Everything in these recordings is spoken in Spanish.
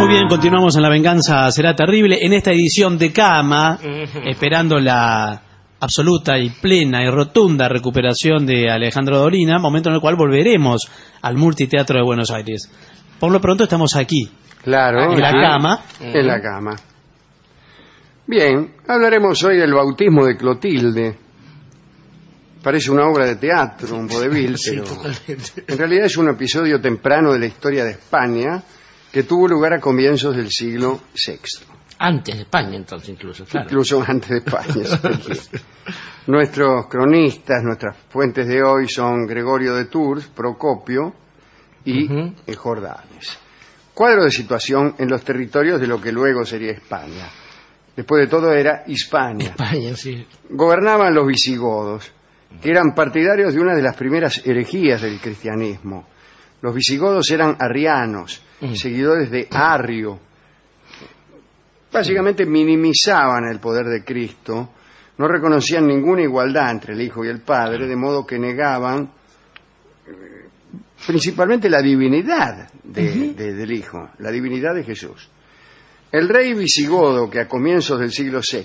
Muy bien, continuamos en La Venganza Será Terrible, en esta edición de Cama, esperando la absoluta y plena y rotunda recuperación de Alejandro Dolina, momento en el cual volveremos al Multiteatro de Buenos Aires. Por lo pronto estamos aquí, Claro, en la cama. en la cama. Bien, hablaremos hoy del bautismo de Clotilde. Parece una obra de teatro, un vodevil, Sí, pero totalmente. en realidad es un episodio temprano de la historia de España que tuvo lugar a comienzos del siglo VI. Antes de España, entonces, incluso, claro. Incluso antes de España. Sí. Nuestros cronistas, nuestras fuentes de hoy son Gregorio de Tours, Procopio y Jordanes. Cuadro de situación en los territorios de lo que luego sería España. Después de todo era Hispania. España, sí. Gobernaban los visigodos, que eran partidarios de una de las primeras herejías del cristianismo. Los visigodos eran arrianos, seguidores de Arrio. Básicamente minimizaban el poder de Cristo, no reconocían ninguna igualdad entre el Hijo y el Padre, de modo que negaban principalmente la divinidad del Hijo, la divinidad de Jesús. El rey visigodo, que a comienzos del siglo VI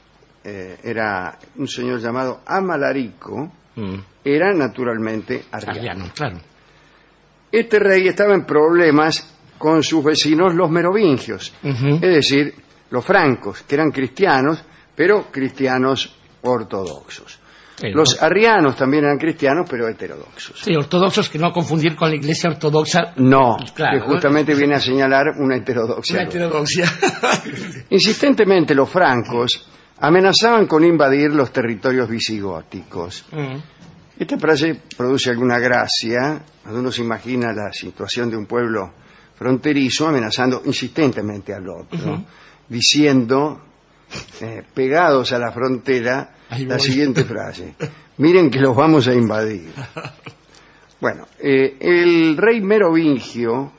era un señor llamado Amalarico, era naturalmente arriano. Arriano, claro. Este rey estaba en problemas con sus vecinos los merovingios, es decir, los francos, que eran cristianos, pero cristianos ortodoxos. Los arrianos también eran cristianos, pero heterodoxos. Sí, ortodoxos, que no confundir con la iglesia ortodoxa. No, Claro, que justamente viene a señalar una heterodoxia. Una heterodoxia. Insistentemente los francos amenazaban con invadir los territorios visigóticos. Esta frase produce alguna gracia cuando uno se imagina la situación de un pueblo fronterizo amenazando insistentemente al otro, diciendo, pegados a la frontera, la siguiente frase: miren que los vamos a invadir. Bueno, el rey merovingio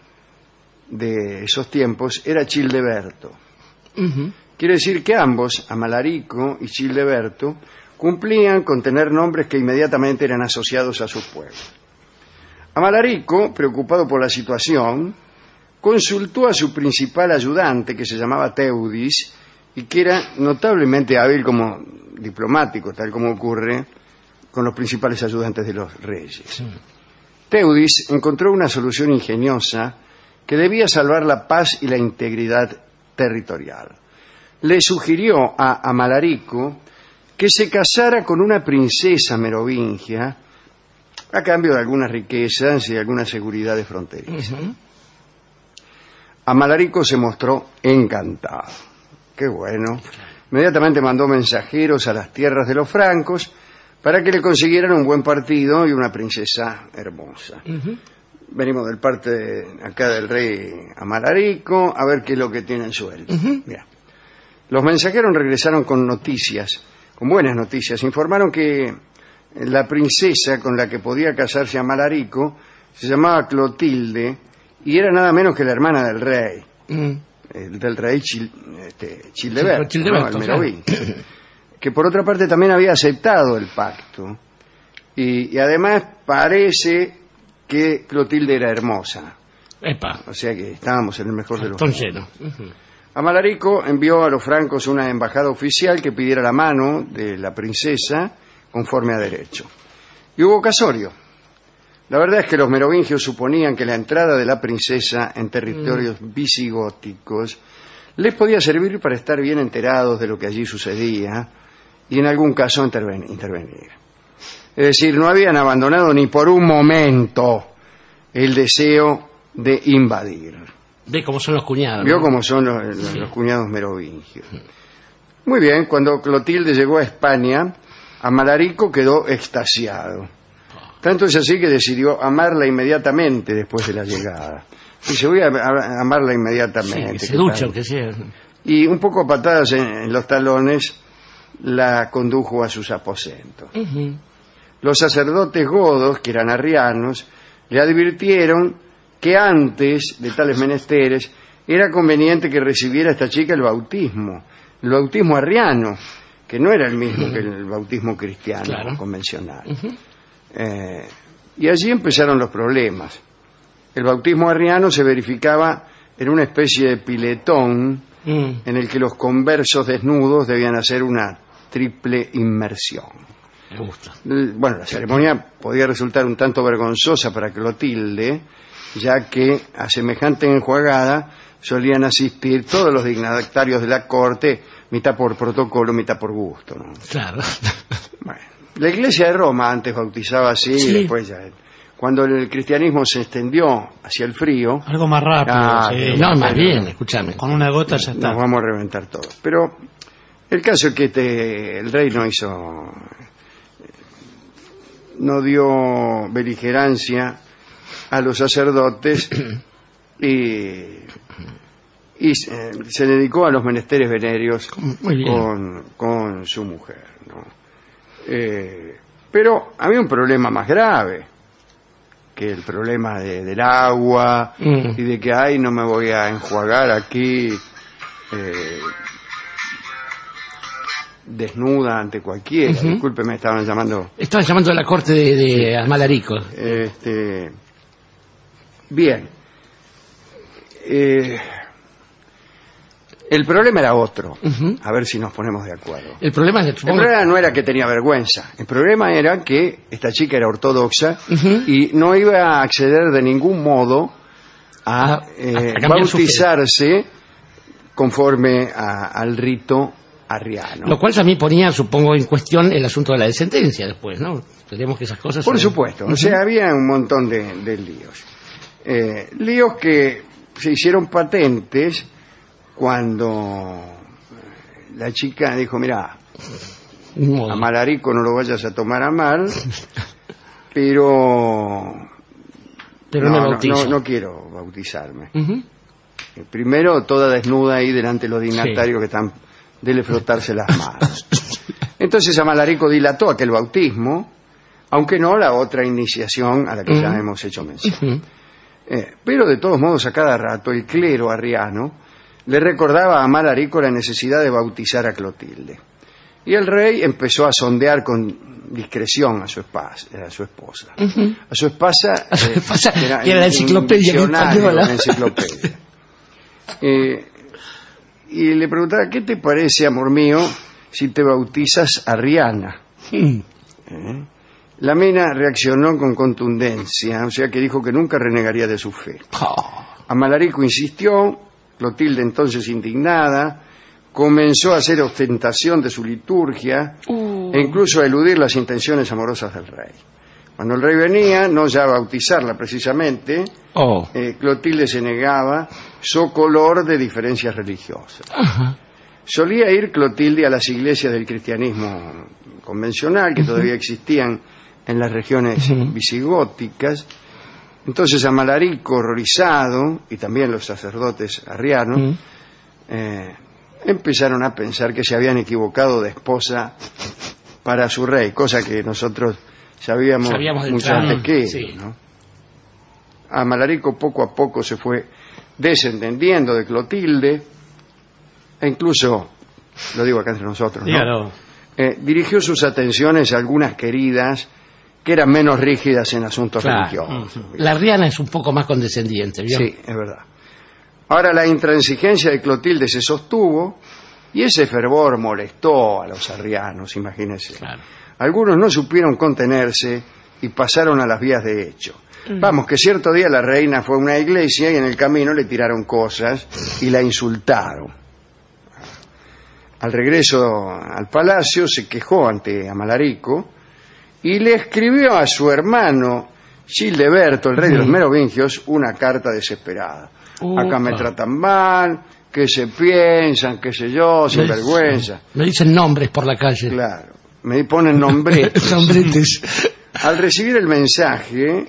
de esos tiempos era Childeberto. Quiere decir que ambos, Amalarico y Childeberto, cumplían con tener nombres que inmediatamente eran asociados a sus pueblos. Amalarico, preocupado por la situación, consultó a su principal ayudante, que se llamaba Teudis, y que era notablemente hábil como diplomático, tal como ocurre con los principales ayudantes de los reyes. Teudis encontró una solución ingeniosa que debía salvar la paz y la integridad territorial. Le sugirió a Amalarico que se casara con una princesa merovingia a cambio de algunas riquezas y alguna seguridad de fronteriza. Amalarico se mostró encantado. Qué bueno. Inmediatamente mandó mensajeros a las tierras de los francos para que le consiguieran un buen partido y una princesa hermosa. Venimos del parte acá del rey Amalarico a ver qué es lo que tienen suelto. Mira. Los mensajeros regresaron con noticias, con buenas noticias. Informaron que la princesa con la que podía casarse Amalarico se llamaba Clotilde y era nada menos que la hermana del rey. Del rey Childeberto, ¿no? El merovingio, que por otra parte también había aceptado el pacto y además parece que Clotilde era hermosa. Epa. O sea que estábamos en el mejor de los Entonces, Amalarico envió a los francos una embajada oficial que pidiera la mano de la princesa conforme a derecho. Y hubo casorio. La verdad es que los merovingios suponían que la entrada de la princesa en territorios visigóticos les podía servir para estar bien enterados de lo que allí sucedía y en algún caso intervenir. Es decir, no habían abandonado ni por un momento el deseo de invadir. ve cómo son los cuñados. Vio ¿no? cómo son los cuñados merovingios. Muy bien, cuando Clotilde llegó a España, Amalarico quedó extasiado. Tanto es así que decidió amarla inmediatamente después de la llegada. Dice, voy a amarla inmediatamente. Sí, se ducha, aunque sea. Y un poco a patadas en los talones la condujo a sus aposentos. Los sacerdotes godos, que eran arrianos, le advirtieron que antes de tales menesteres era conveniente que recibiera esta chica el bautismo arriano, que no era el mismo que el bautismo cristiano convencional. Y allí empezaron los problemas. El bautismo arriano se verificaba en una especie de piletón en el que los conversos desnudos debían hacer una triple inmersión. Me gusta. Bueno, la ceremonia podía resultar un tanto vergonzosa para Clotilde, ya que a semejante enjuagada solían asistir todos los dignatarios de la corte, mitad por protocolo, mitad por gusto, ¿no? Claro. Bueno, la Iglesia de Roma antes bautizaba así, Sí. y después ya... Cuando el cristianismo se extendió hacia el frío, Algo más rápido. Sí. No, más bien, escúchame. Con una gota ya está. nos vamos a reventar todos. Pero el caso es que el rey no dio beligerancia a los sacerdotes y se dedicó a los menesteres venéreos Muy bien. con su mujer, ¿no? Pero había un problema más grave que el problema del agua y de que no me voy a enjuagar aquí desnuda ante cualquiera. Discúlpeme, estaban llamando. Estaban llamando a la corte de Amalarico. Bien. El problema era otro. A ver si nos ponemos de acuerdo. El problema es que El supongo... problema no era que tenía vergüenza. El problema era que esta chica era ortodoxa y no iba a acceder de ningún modo a cambiar su fe. bautizarse conforme al rito arriano. Lo cual también ponía, supongo, en cuestión el asunto de la descendencia después, ¿no? Tenemos que esas cosas... Por supuesto. O sea, había un montón de líos. Líos que se hicieron patentes cuando la chica dijo, mira, a Malarico no lo vayas a tomar a mal, pero me bautizo. no quiero bautizarme. Primero toda desnuda ahí delante de los dignatarios que están, dele frotarse las manos. Entonces Amalarico dilató aquel bautismo, aunque no la otra iniciación a la que ya hemos hecho mención. Pero de todos modos a cada rato el clero arriano le recordaba a Amalarico la necesidad de bautizar a Clotilde. Y el rey empezó a sondear con discreción a su esposa. A su esposa, que era la enciclopedia española. Una enciclopedia. Y le preguntaba, ¿qué te parece, amor mío, si te bautizas arriana? La mina reaccionó con contundencia, o sea que dijo que nunca renegaría de su fe. Amalarico insistió. Clotilde, entonces indignada, comenzó a hacer ostentación de su liturgia e incluso a eludir las intenciones amorosas del rey. Cuando el rey venía, no ya a bautizarla precisamente, Clotilde se negaba, socolor de diferencias religiosas. Solía ir Clotilde a las iglesias del cristianismo convencional, que todavía existían en las regiones visigóticas. Entonces Amalarico, horrorizado, y también los sacerdotes arrianos, empezaron a pensar que se habían equivocado de esposa para su rey, cosa que nosotros sabíamos mucho antes que ellos, ¿no? Amalarico poco a poco se fue desentendiendo de Clotilde, e incluso, lo digo acá entre nosotros, ¿no? Dirigió sus atenciones a algunas queridas que eran menos rígidas en asuntos religiosos. La arriana es un poco más condescendiente, ¿vio? Sí, es verdad. Ahora la intransigencia de Clotilde se sostuvo y ese fervor molestó a los arrianos, imagínense. Algunos no supieron contenerse y pasaron a las vías de hecho. Vamos, que cierto día la reina fue a una iglesia y en el camino le tiraron cosas y la insultaron. Al regreso al palacio se quejó ante Amalarico y le escribió a su hermano Childeberto, el rey de los merovingios, una carta desesperada. Acá me tratan mal, que se piensan, qué sé yo, sin vergüenza. Me dicen nombres por la calle. Claro, me ponen nombretes. Nombretes. Al recibir el mensaje,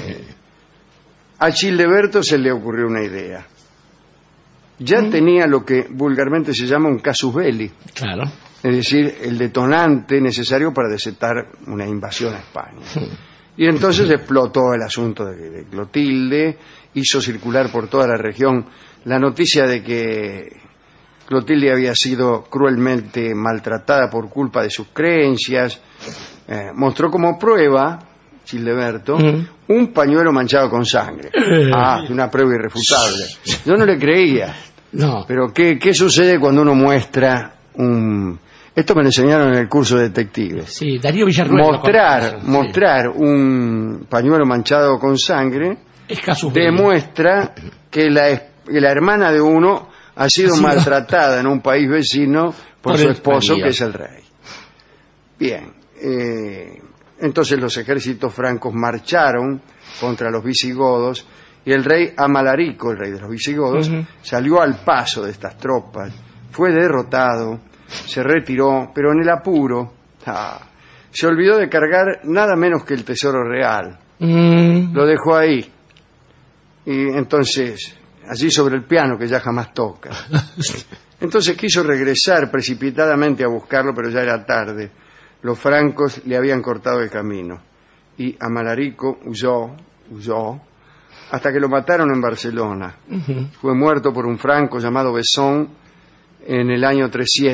a Childeberto se le ocurrió una idea. Ya tenía lo que vulgarmente se llama un casus belli. Claro. Es decir, el detonante necesario para desatar una invasión a España. Y entonces explotó el asunto de Clotilde, hizo circular por toda la región la noticia de que Clotilde había sido cruelmente maltratada por culpa de sus creencias, mostró como prueba Childeberto, un pañuelo manchado con sangre. Una prueba irrefutable. Yo no le creía. No. Pero ¿qué sucede cuando uno muestra un... Esto me lo enseñaron en el curso de detectives. Sí, Darío Villarruel. Mostrar un pañuelo manchado con sangre demuestra que la hermana de uno ha sido maltratada en un país vecino por su esposo, que es el rey. Bien. Entonces los ejércitos francos marcharon contra los visigodos y el rey Amalarico, el rey de los visigodos, salió al paso de estas tropas, fue derrotado, se retiró, pero en el apuro se olvidó de cargar nada menos que el tesoro real. Lo dejó ahí. Y entonces, allí sobre el piano que ya jamás toca. Entonces quiso regresar precipitadamente a buscarlo, pero ya era tarde. Los francos le habían cortado el camino. Y Amalarico huyó, hasta que lo mataron en Barcelona. Fue muerto por un franco llamado Besson en el año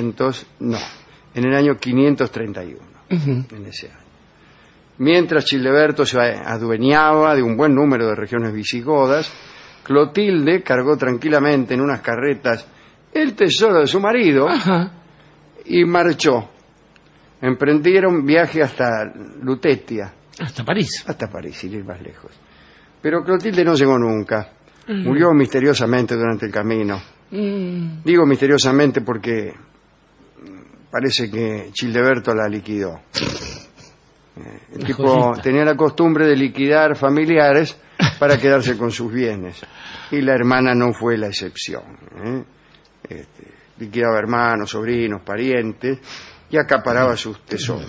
531, en ese año. Mientras Childeberto se adueñaba de un buen número de regiones visigodas, Clotilde cargó tranquilamente en unas carretas el tesoro de su marido y marchó. Emprendieron viaje hasta Lutetia. Hasta París, sin ir más lejos. Pero Clotilde no llegó nunca. Murió misteriosamente durante el camino. Digo misteriosamente porque parece que Childeberto la liquidó. El tipo tenía la costumbre de liquidar familiares para quedarse con sus bienes. Y la hermana no fue la excepción. Liquidaba hermanos, sobrinos, parientes y acaparaba sus tesoros.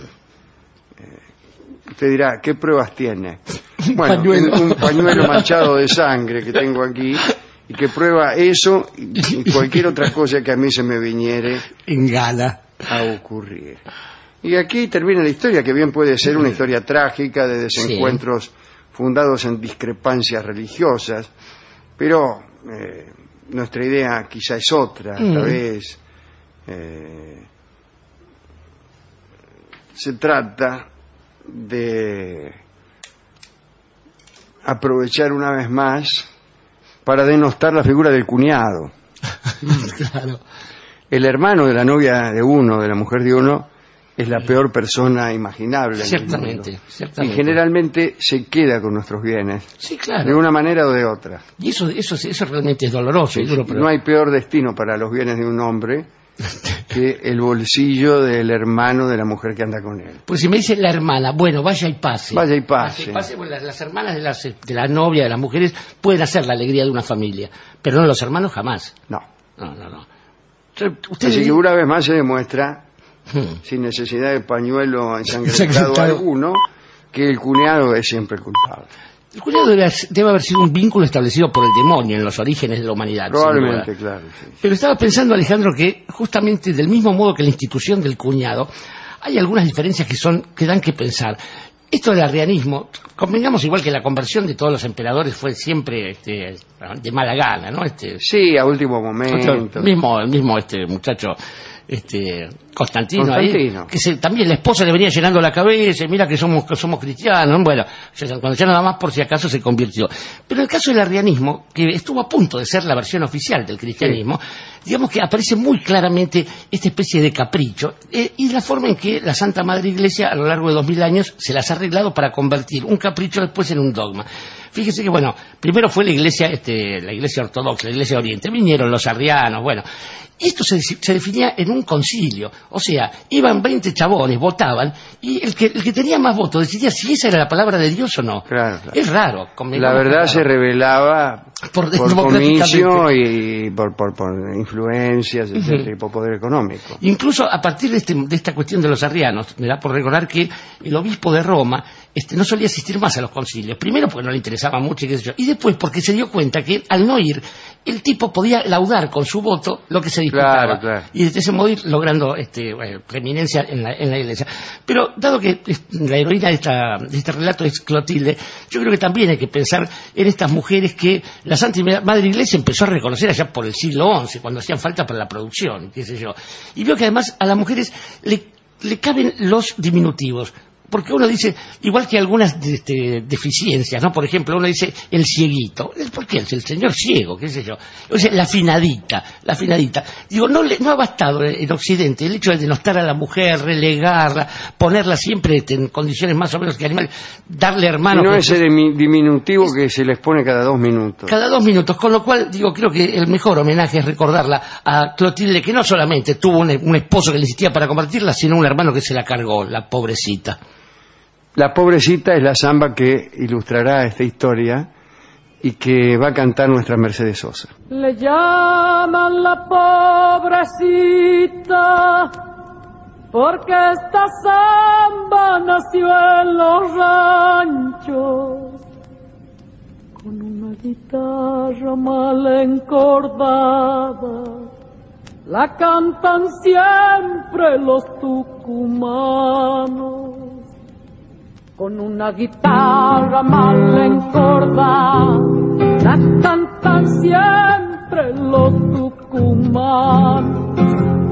Usted dirá, ¿qué pruebas tiene? Bueno, un pañuelo manchado de sangre que tengo aquí y que prueba eso y cualquier otra cosa que a mí se me viniere en gala a ocurrir. Y aquí termina la historia, que bien puede ser una historia trágica de desencuentros fundados en discrepancias religiosas, pero nuestra idea quizá es otra, esta vez se trata de aprovechar una vez más para denostar la figura del cuñado. Claro. El hermano de la novia de uno, de la mujer de uno, es la peor persona imaginable. Ciertamente. Y generalmente se queda con nuestros bienes. Sí, claro. De una manera o de otra. Y eso realmente es doloroso. Y duro, pero... No hay peor destino para los bienes de un hombre que el bolsillo del hermano de la mujer que anda con él. Pues si me dice la hermana, bueno, vaya y pase. Vaya y pase. Bueno, las hermanas de la novia, de las mujeres, pueden hacer la alegría de una familia, pero no los hermanos jamás. No. Usted así que una vez más se demuestra, sin necesidad de pañuelo ensangrentado alguno, que el cuñado es siempre el culpable. El cuñado debe haber sido un vínculo establecido por el demonio en los orígenes de la humanidad. Probablemente, claro. Sí. Pero estaba pensando, Alejandro, que justamente del mismo modo que la institución del cuñado, hay algunas diferencias que dan que pensar. Esto del arrianismo, convengamos igual que la conversión de todos los emperadores fue siempre de mala gana, ¿no? Sí, a último momento. El mismo muchacho... Constantino. Ahí, que también la esposa le venía llenando la cabeza, mira que somos cristianos, bueno, cuando ya nada más por si acaso se convirtió. Pero el caso del arrianismo, que estuvo a punto de ser la versión oficial del cristianismo, digamos que aparece muy claramente esta especie de capricho, y la forma en que la Santa Madre Iglesia a lo largo de 2000 años se las ha arreglado para convertir un capricho después en un dogma. Fíjese que, bueno, primero fue la iglesia ortodoxa, la iglesia oriente, vinieron los arrianos, bueno, esto se definía en un concilio, o sea, iban 20 chabones, votaban, y el que tenía más votos decidía si esa era la palabra de Dios o no. Claro. Es raro. La verdad se revelaba por comicio y por influencias, etcétera, y por poder económico. Incluso a partir de esta cuestión de los arrianos, me da por recordar que el obispo de Roma no solía asistir más a los concilios. Primero porque no le interesaba mucho, y después porque se dio cuenta que al no ir, el tipo podía laudar con su voto lo que se disputaba. Claro. Y de ese modo ir logrando preeminencia en la iglesia. Pero dado que la heroína de este relato es Clotilde, yo creo que también hay que pensar en estas mujeres que la Santa Madre Iglesia empezó a reconocer allá por el siglo XI, cuando hacían falta para la producción, qué sé yo. Y veo que además a las mujeres le caben los diminutivos. porque uno dice, igual que algunas deficiencias, ¿no? Por ejemplo, uno dice el cieguito. ¿Por qué? El señor ciego, qué sé yo. O sea, la finadita. Digo, no ha bastado en Occidente el hecho de denostar a la mujer, relegarla, ponerla siempre en condiciones más o menos que animales, darle hermanos. Y no ese diminutivo que se les pone cada 2 minutos. Cada 2 minutos, con lo cual, digo, creo que el mejor homenaje es recordarla a Clotilde, que no solamente tuvo un esposo que le existía para compartirla, sino un hermano que se la cargó, la pobrecita. La pobrecita es la samba que ilustrará esta historia y que va a cantar nuestra Mercedes Sosa. Le llaman la pobrecita porque esta samba nació en los ranchos con una guitarra mal encordada. La cantan siempre los tucumanos. Con una guitarra mal encordada, la cantan siempre los tucumanos.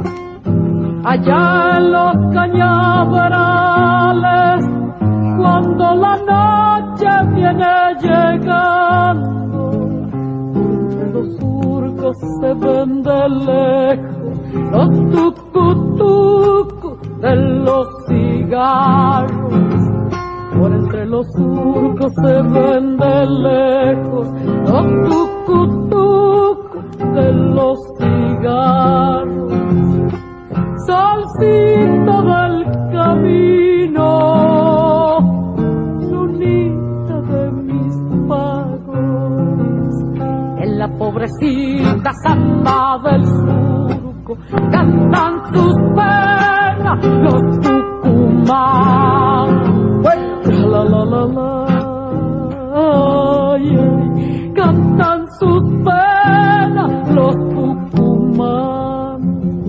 Allá en los cañaverales, cuando la noche viene llegando, entre los surcos se ven de lejos los tucutucos de los cigarros. Por entre los surcos se ven de lejos los tucutucos de los cigarros. Solcito del camino, lunita de mis pagos, en la pobrecita samba del surco cantan tus penas los tucumanos. La la la la, ay, ay, cantan sus penas los tucumanos.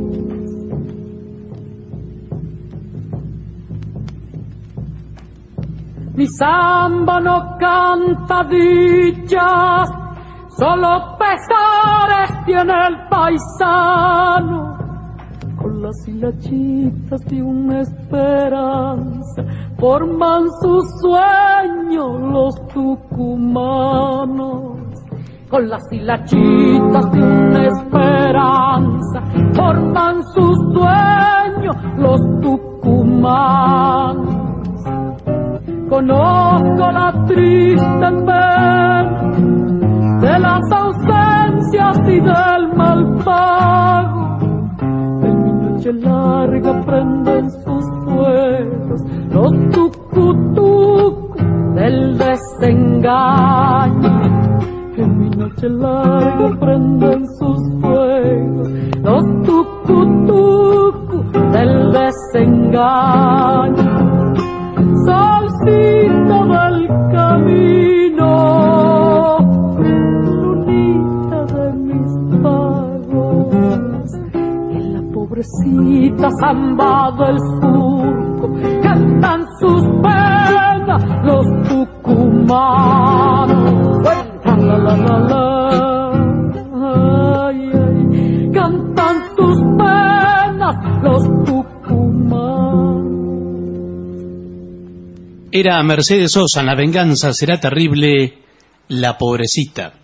Mi samba no canta dichas, solo pesares tiene el paisano. Con las hilachitas de una esperanza forman su sueño los tucumanos. Con las hilachitas de una esperanza forman su sueño los tucumanos. Conozco la triste pena de las ausencias y del mal pago. En mi noche larga prenden sus fuegos los tucutucos del desengaño. En mi noche larga prenden sus fuegos los tucutucos del desengaño. Solcito del camino, lunita de mis pagos, en la pobrecita samba del surco cantan sus penas los tucumanos. La la la la, ay, ay, cantan sus penas los tucumanos. Era Mercedes Sosa en La venganza será terrible, la pobrecita.